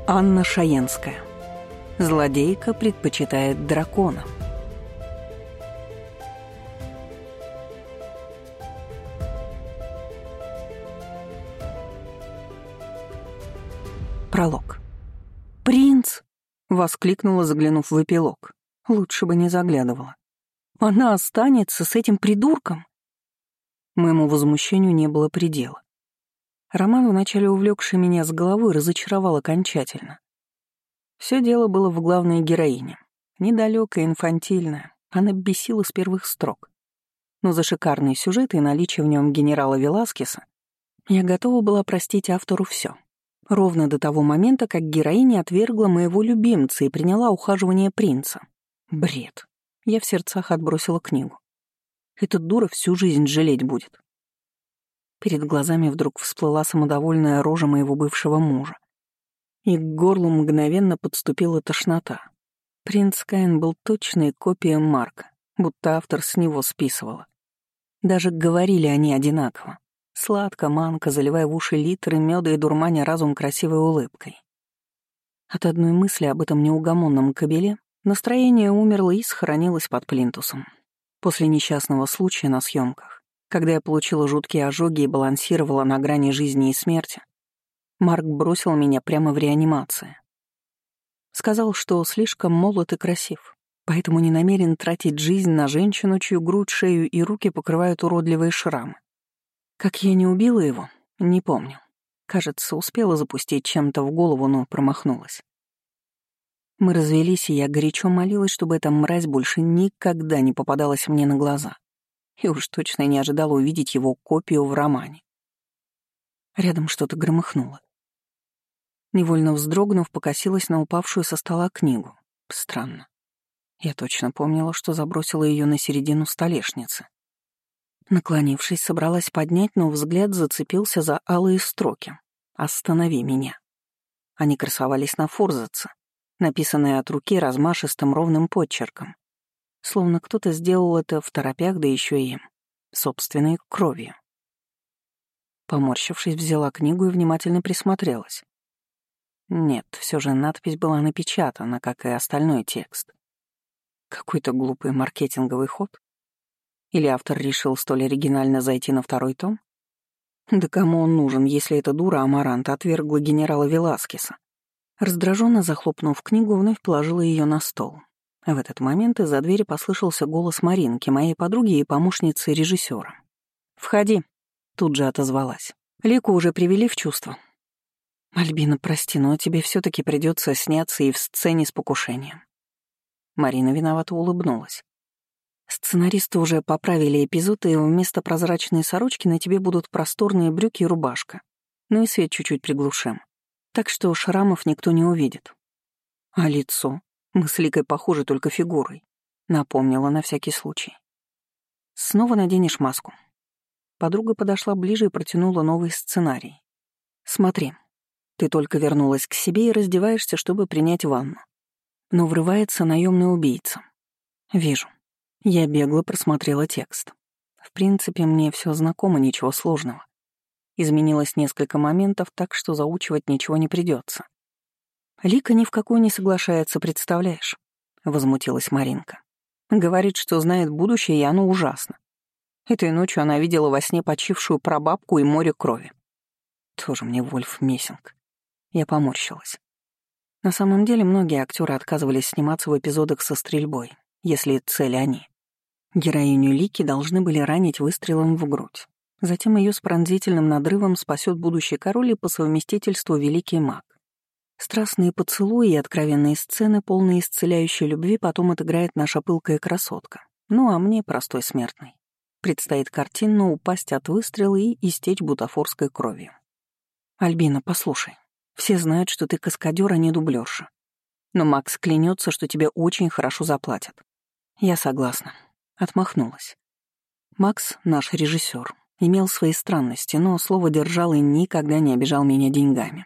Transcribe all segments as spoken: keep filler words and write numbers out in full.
Анна Шаенская. Злодейка предпочитает дракона. Пролог. «Принц!» — воскликнула, заглянув в эпилог. Лучше бы не заглядывала. «Она останется с этим придурком?» Моему возмущению не было предела. Роман, вначале увлекший меня с головой, разочаровал окончательно. Все дело было в главной героине. Недалекая, инфантильная, она бесила с первых строк. Но за шикарный сюжет и наличие в нем генерала Веласкеса я готова была простить автору все. Ровно до того момента, как героиня отвергла моего любимца и приняла ухаживание принца. Бред. Я в сердцах отбросила книгу. Эта дура всю жизнь жалеть будет. Перед глазами вдруг всплыла самодовольная рожа моего бывшего мужа. И к горлу мгновенно подступила тошнота. Принц Каин был точной копией Марка, будто автор с него списывала. Даже говорили они одинаково. Сладко, манка, заливая в уши литры меда и дурманя разум красивой улыбкой. От одной мысли об этом неугомонном кобеле настроение умерло и схоронилось под плинтусом. После несчастного случая на съемках, когда я получила жуткие ожоги и балансировала на грани жизни и смерти, Марк бросил меня прямо в реанимации. Сказал, что слишком молод и красив, поэтому не намерен тратить жизнь на женщину, чью грудь, шею и руки покрывают уродливые шрамы. Как я не убила его, не помню. Кажется, успела запустить чем-то в голову, но промахнулась. Мы развелись, и я горячо молилась, чтобы эта мразь больше никогда не попадалась мне на глаза. И уж точно не ожидала увидеть его копию в романе. Рядом что-то громыхнуло. Невольно вздрогнув, покосилась на упавшую со стола книгу. Странно. Я точно помнила, что забросила ее на середину столешницы. Наклонившись, собралась поднять, но взгляд зацепился за алые строки. «Останови меня». Они красовались на форзаце, написанные от руки размашистым ровным подчерком. Словно кто-то сделал это в торопях, да еще и собственной кровью. Поморщившись, взяла книгу и внимательно присмотрелась. Нет, все же надпись была напечатана, как и остальной текст. Какой-то глупый маркетинговый ход? Или автор решил столь оригинально зайти на второй том? Да кому он нужен, если эта дура Амаранта отвергла генерала Веласкеса? Раздраженно захлопнув книгу, вновь положила ее на стол. В этот момент из-за двери послышался голос Маринки, моей подруги и помощницы режиссера. «Входи», — тут же отозвалась. «Лику уже привели в чувство». «Альбина, прости, но тебе все-таки придется сняться и в сцене с покушением». Марина виновато улыбнулась. «Сценаристы уже поправили эпизод, и вместо прозрачной сорочки на тебе будут просторные брюки и рубашка. Ну и свет чуть-чуть приглушим. Так что шрамов никто не увидит». «А лицо? Мы с Ликой похожи только фигурой», — напомнила на всякий случай. «Снова наденешь маску». Подруга подошла ближе и протянула новый сценарий. «Смотри, ты только вернулась к себе и раздеваешься, чтобы принять ванну. Но врывается наемный убийца. Вижу. Я бегло просмотрела текст. В принципе, мне все знакомо, ничего сложного. Изменилось несколько моментов, так что заучивать ничего не придется. Лика ни в какую не соглашается, представляешь? Возмутилась Маринка. Говорит, что знает будущее, и оно ужасно. Этой ночью она видела во сне почившую прабабку и море крови. Тоже мне Вольф Мессинг. Я поморщилась. На самом деле, многие актеры отказывались сниматься в эпизодах со стрельбой, если цель они. Героиню Лики должны были ранить выстрелом в грудь. Затем ее с пронзительным надрывом спасет будущий король и по совместительству великий маг. Страстные поцелуи и откровенные сцены, полные исцеляющей любви, потом отыграет наша пылкая красотка. Ну а мне, простой смертный, предстоит картинно упасть от выстрела и истечь бутафорской кровью. «Альбина, послушай, все знают, что ты каскадёр, а не дублёрша. Но Макс клянется, что тебе очень хорошо заплатят». «Я согласна», — отмахнулась. Макс, наш режиссер, имел свои странности, но слово держал и никогда не обижал меня деньгами.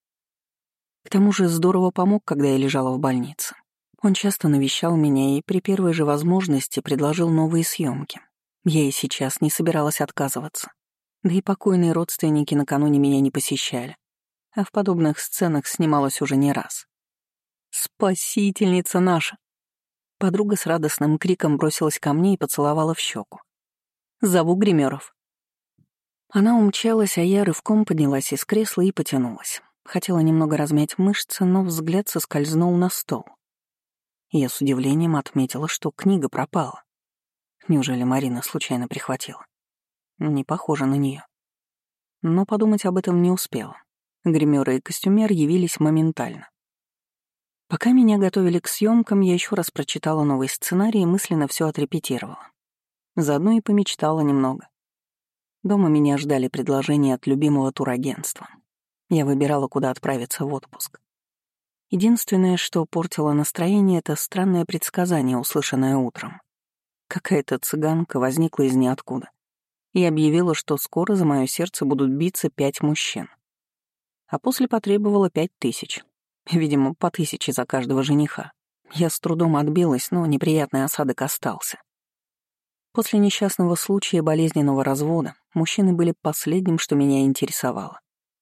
К тому же здорово помог, когда я лежала в больнице. Он часто навещал меня и при первой же возможности предложил новые съемки. Я и сейчас не собиралась отказываться. Да и покойные родственники накануне меня не посещали. а в подобных сценах снималась уже не раз. «Спасительница наша!» Подруга с радостным криком бросилась ко мне и поцеловала в щеку. «Зову гримеров». Она умчалась, а я рывком поднялась из кресла и потянулась. Хотела немного размять мышцы, но взгляд соскользнул на стол. Я с удивлением отметила, что книга пропала. Неужели Марина случайно прихватила? Не похоже на нее. Но подумать об этом не успела. Гримеры и костюмер явились моментально. Пока меня готовили к съемкам, я еще раз прочитала новый сценарий и мысленно все отрепетировала. Заодно и помечтала немного. Дома меня ждали предложения от любимого турагентства. Я выбирала, куда отправиться в отпуск. Единственное, что портило настроение, это странное предсказание, услышанное утром. Какая-то цыганка возникла из ниоткуда и объявила, что скоро за мое сердце будут биться пять мужчин. А после потребовала пять тысяч. Видимо, по тысяче за каждого жениха. Я с трудом отбилась, но неприятный осадок остался. После несчастного случая болезненного развода мужчины были последним, что меня интересовало.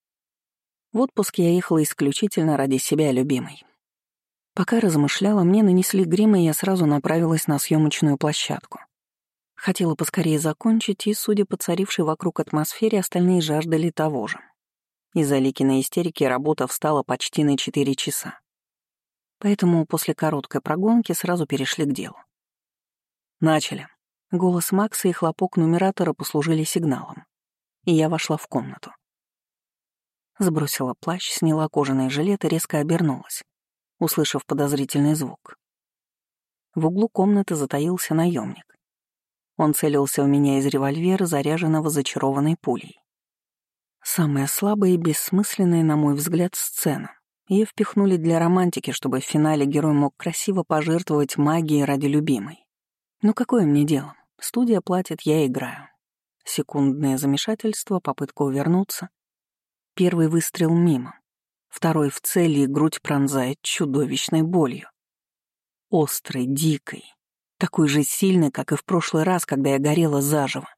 В отпуск я ехала исключительно ради себя любимой. Пока размышляла, мне нанесли грим, и я сразу направилась на съемочную площадку. Хотела поскорее закончить, и, судя по царившей вокруг атмосфере, остальные жаждали того же. Из-за Ликиной истерики работа встала почти на четыре часа. Поэтому после короткой прогонки сразу перешли к делу. Начали. Голос Макса и хлопок нумератора послужили сигналом, и я вошла в комнату. Сбросила плащ, сняла кожаный жилет и резко обернулась, услышав подозрительный звук. В углу комнаты затаился наемник. Он целился в меня из револьвера, заряженного зачарованной пулей. Самая слабая и бессмысленная, на мой взгляд, сцена. Ее впихнули для романтики, чтобы в финале герой мог красиво пожертвовать магией ради любимой. Но какое мне дело? Студия платит, я играю. Секундное замешательство, попытка увернуться. Первый выстрел мимо. Второй в цели, и грудь пронзает чудовищной болью. Острой, дикой. Такой же сильной, как и в прошлый раз, когда я горела заживо.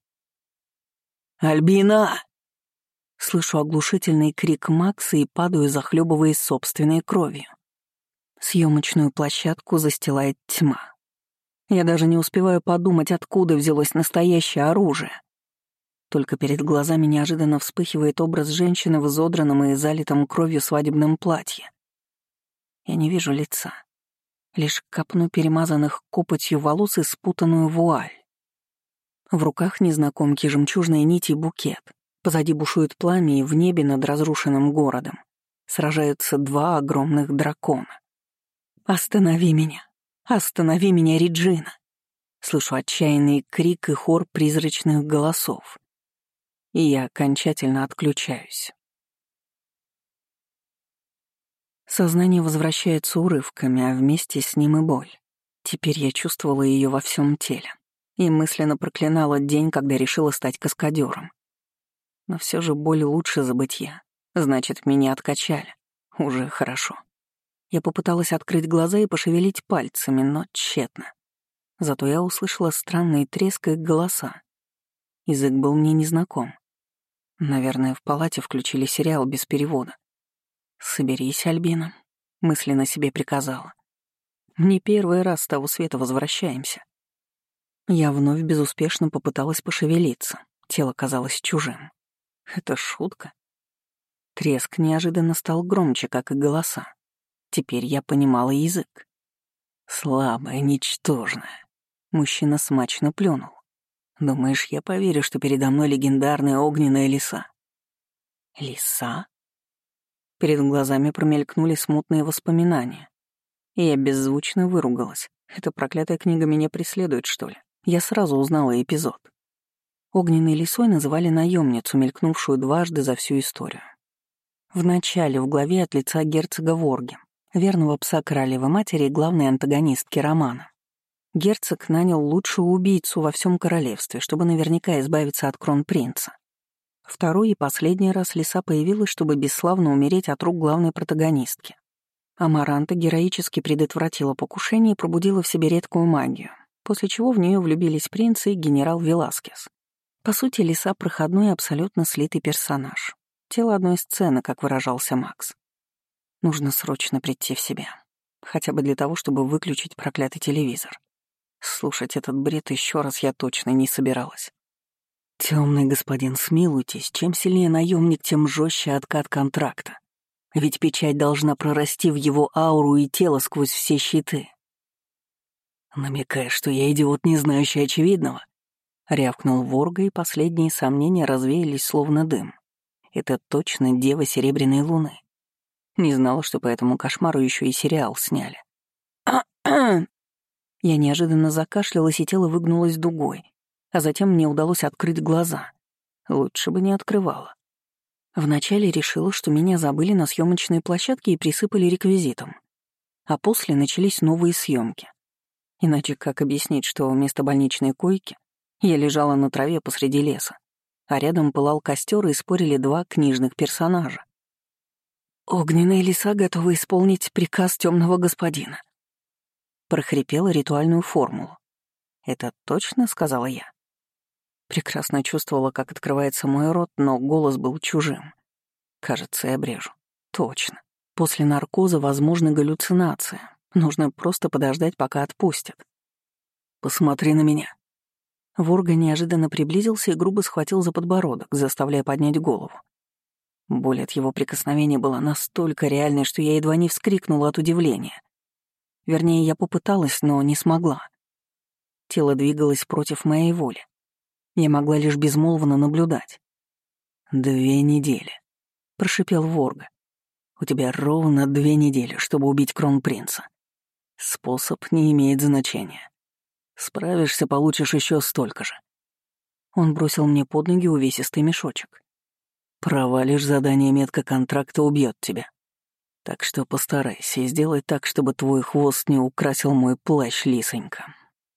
«Альбина!» Слышу оглушительный крик Макса и падаю, захлебываясь собственной кровью. Съемочную площадку застилает тьма. Я даже не успеваю подумать, откуда взялось настоящее оружие. Только перед глазами неожиданно вспыхивает образ женщины в изодранном и залитом кровью свадебном платье. Я не вижу лица. Лишь копну перемазанных копотью волос и спутанную вуаль. В руках незнакомки жемчужные нити и букет. Позади бушует пламя, и в небе над разрушенным городом сражаются два огромных дракона. «Останови меня! Останови меня, Реджина!» Слышу отчаянный крик и хор призрачных голосов. И я окончательно отключаюсь. Сознание возвращается урывками, а вместе с ним и боль. Теперь я чувствовала ее во всем теле и мысленно проклинала день, когда решила стать каскадером. Но все же боль лучше забытья. Значит, меня откачали. Уже хорошо. Я попыталась открыть глаза и пошевелить пальцами, но тщетно. Зато я услышала странный треск и голоса. Язык был мне незнаком. Наверное, в палате включили сериал без перевода. «Соберись, Альбина», — мысленно себе приказала. «Не первый раз с того света возвращаемся». Я вновь безуспешно попыталась пошевелиться. Тело казалось чужим. Это шутка? Треск неожиданно стал громче, как и голоса. Теперь я понимала язык. Слабая, ничтожная. Мужчина смачно плюнул. Думаешь, я поверю, что передо мной легендарная огненная лиса? Лиса? Перед глазами промелькнули смутные воспоминания. И я беззвучно выругалась. Эта проклятая книга меня преследует, что ли? Я сразу узнала эпизод. Огненной лисой называли наемницу, мелькнувшую дважды за всю историю. Вначале в главе от лица герцога Ворги, верного пса королевы-матери и главной антагонистки романа. Герцог нанял лучшую убийцу во всем королевстве, чтобы наверняка избавиться от кронпринца. Второй и последний раз лиса появилась, чтобы бесславно умереть от рук главной протагонистки. Амаранта героически предотвратила покушение и пробудила в себе редкую магию, после чего в нее влюбились принц и генерал Веласкес. По сути, лиса — проходной и абсолютно слитый персонаж. Тело одной сцены, как выражался Макс. Нужно срочно прийти в себя. Хотя бы для того, чтобы выключить проклятый телевизор. Слушать этот бред еще раз я точно не собиралась. Темный господин, смилуйтесь, чем сильнее наемник, тем жестче откат контракта. Ведь печать должна прорасти в его ауру и тело сквозь все щиты. Намекая, что я идиот, не знающий очевидного, рявкнул Ворга, и последние сомнения развеялись словно дым. Это точно дева Серебряной Луны. Не знала, что по этому кошмару еще и сериал сняли. Я неожиданно закашлялась, и тело выгнулось дугой, а затем мне удалось открыть глаза. Лучше бы не открывала. Вначале решила, что меня забыли на съемочной площадке и присыпали реквизитом. А после начались новые съемки. Иначе как объяснить, что вместо больничной койки я лежала на траве посреди леса, а рядом пылал костер и спорили два книжных персонажа. «Огненные леса готовы исполнить приказ темного господина», — прохрипела ритуальную формулу. «Это точно?» — сказала я. Прекрасно чувствовала, как открывается мой рот, но голос был чужим. Кажется, я брежу. Точно. После наркоза возможна галлюцинация. Нужно просто подождать, пока отпустят. «Посмотри на меня». Ворга неожиданно приблизился и грубо схватил за подбородок, заставляя поднять голову. Боль от его прикосновения была настолько реальной, что я едва не вскрикнула от удивления. Вернее, я попыталась, но не смогла. Тело двигалось против моей воли. Я могла лишь безмолвно наблюдать. «Две недели», — прошипел Ворга. «У тебя ровно две недели, чтобы убить кронпринца. Способ не имеет значения. Справишься, получишь еще столько же». Он бросил мне под ноги увесистый мешочек. «Провалишь задание, метка контракта убьет тебя. Так что постарайся и сделай так, чтобы твой хвост не украсил мой плащ, лисонька»,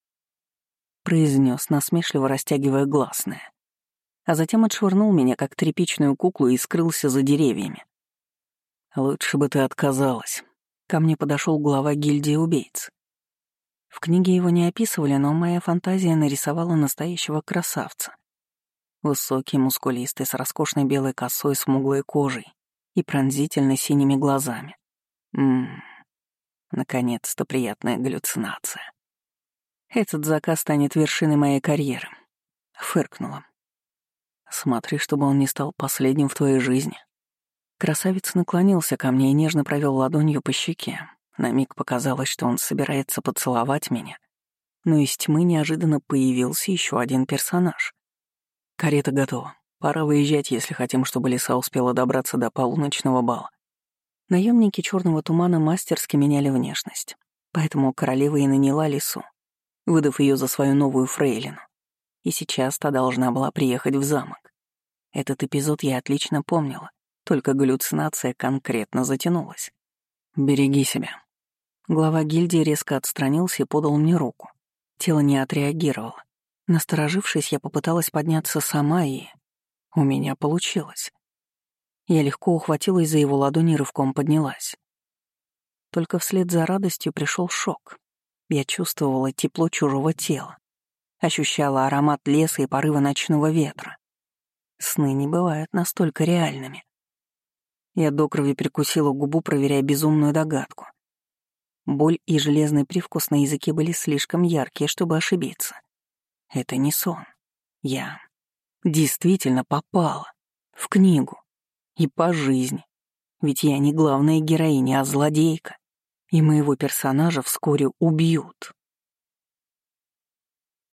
— произнес, насмешливо растягивая гласное, а затем отшвырнул меня, как тряпичную куклу, и скрылся за деревьями. «Лучше бы ты отказалась». Ко мне подошел глава гильдии убийц. В книге его не описывали, но моя фантазия нарисовала настоящего красавца. Высокий, мускулистый, с роскошной белой косой, смуглой кожей и пронзительно синими глазами. Ммм, наконец-то приятная галлюцинация. Этот заказ станет вершиной моей карьеры. Фыркнула. Смотри, чтобы он не стал последним в твоей жизни. Красавец наклонился ко мне и нежно провел ладонью по щеке. На миг показалось, что он собирается поцеловать меня. Но из тьмы неожиданно появился еще один персонаж. «Карета готова. Пора выезжать, если хотим, чтобы лиса успела добраться до полуночного бала». Наемники черного тумана мастерски меняли внешность, поэтому королева и наняла лису, выдав ее за свою новую фрейлину. И сейчас та должна была приехать в замок. Этот эпизод я отлично помнила, только галлюцинация конкретно затянулась. «Береги себя». Глава гильдии резко отстранился и подал мне руку. Тело не отреагировало. Насторожившись, я попыталась подняться сама, и у меня получилось. Я легко ухватилась за его ладони и рывком поднялась. Только вслед за радостью пришел шок. Я чувствовала тепло чужого тела, ощущала аромат леса и порыва ночного ветра. Сны не бывают настолько реальными. Я до крови прикусила губу, проверяя безумную догадку. Боль и железный привкус на языке были слишком яркие, чтобы ошибиться. Это не сон. Я действительно попала в книгу и по жизни. Ведь я не главная героиня, а злодейка, и моего персонажа вскоре убьют.